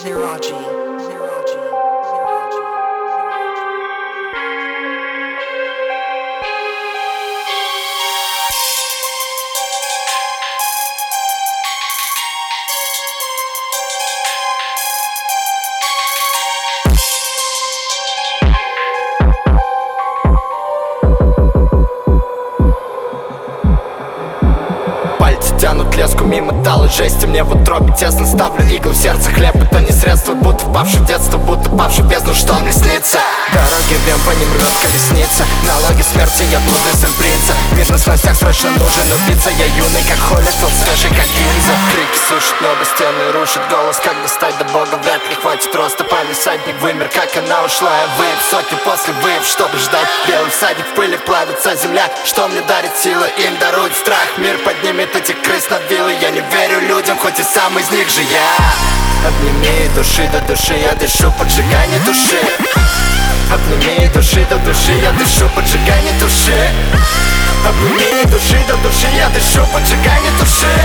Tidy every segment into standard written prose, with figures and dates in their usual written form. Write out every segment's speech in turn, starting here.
Zeraji. Тянут леску мимо металла жести. Мне в утробе тесно, ставлю иглы в сердце. Хлеб это не средство, будто впавший в детство, будто павший в бездну, что мне снится. Дороги вем, по ним рвет колесница. Налоги смерти, я буду сын принца. Мир на снастях, срочно нужен убийца. Я юный, как Холлифилд, свежий, как гинза. Крики сушат небо, стены рушит. Голос, как достать до бога, вряд ли хватит роста. Палисадник вымер, как она ушла. Я выйду сотни после выев, чтобы ждать. Белый всадник в пыли, плавится земля. Что мне дарит силы, им дарует страх. Мир поднимет этих крыс над виллой. Я не верю людям, хоть и сам из них же я. Обними души до души, я дышу поджигание души. Обними души до души, я дышу поджигание души. Обними души до души, я дышу поджигание души.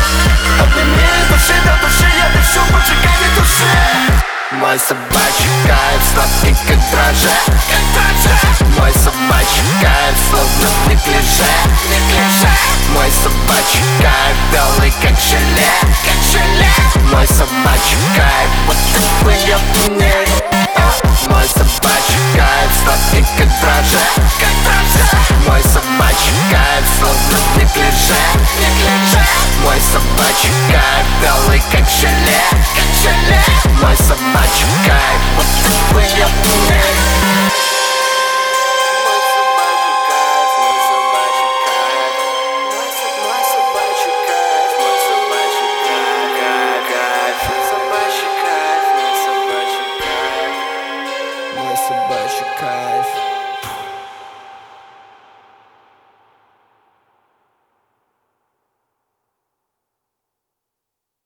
Обними души до души, я дышу поджигание души. Мой собачий кайф сладкий, как дрожжи, как дрожжи. Мой собачий кайф словно в неглиже, неглиже. Мой собачий кайф белый, как желе, как желе. Мой собачий кайф, будто бы я в ней. Мой собачий кайф сладкий, как дрожжи, как дрожжи. Мой собачий кайф словно в неглиже, неглиже. Мой собачий кайф белый, как желе, как желе. Мой собачий кайф, будто бы я в ней. Собачий кайф.